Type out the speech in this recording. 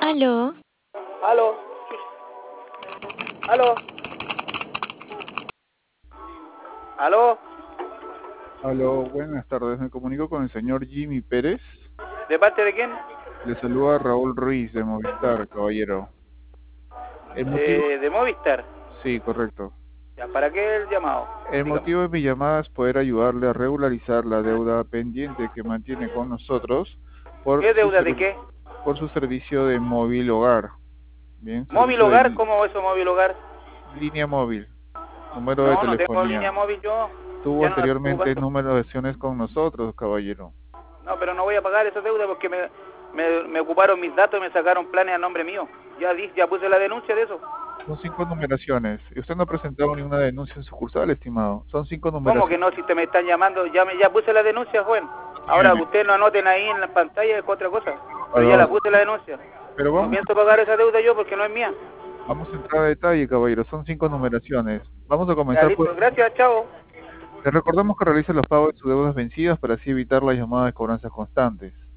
Aló, Aló, aló, aló, Aló, buenas tardes. Me comunico con el señor Jimmy Pérez. ¿de parte de quién? Le saluda Raúl Ruiz de Movistar, caballero. El motivo, De Movistar. sí, correcto. Ya, ¿para qué el llamado? El Dígame. motivo de mi llamada es poder ayudarle a regularizar la deuda pendiente que mantiene con nosotros por ¿Qué su, deuda de qué? por su servicio de móvil hogar. Bien, ¿Móvil servicio de hogar? ¿Cómo eso, móvil hogar? línea móvil, número de No, no tengo telefonía. línea móvil yo. Tuvo Ya no la estoy anteriormente ocupando. numeraciones con nosotros, caballero. No, pero no voy a pagar esa deuda porque me ocuparon mis datos y me sacaron planes a nombre mío. Ya puse la denuncia de eso. Son 5 numeraciones. Y usted no ha presentado ninguna denuncia en sucursal, estimado. Son 5 ¿Cómo que numeraciones. no? Si te me están llamando, ya puse la denuncia, joven. Ahora, Tiene. ustedes no anoten ahí en la pantalla es otra cosa. Pero ya Perdón. la puse la denuncia. Pero No vamos, pienso pagar esa deuda yo porque no es mía. vamos a entrar a detalle, caballero. Son 5 numeraciones. Vamos a Ya, comenzar por... listo. Gracias, chao. Le recordamos que realice los pagos de sus deudas vencidas para así evitar las llamadas de cobranzas constantes.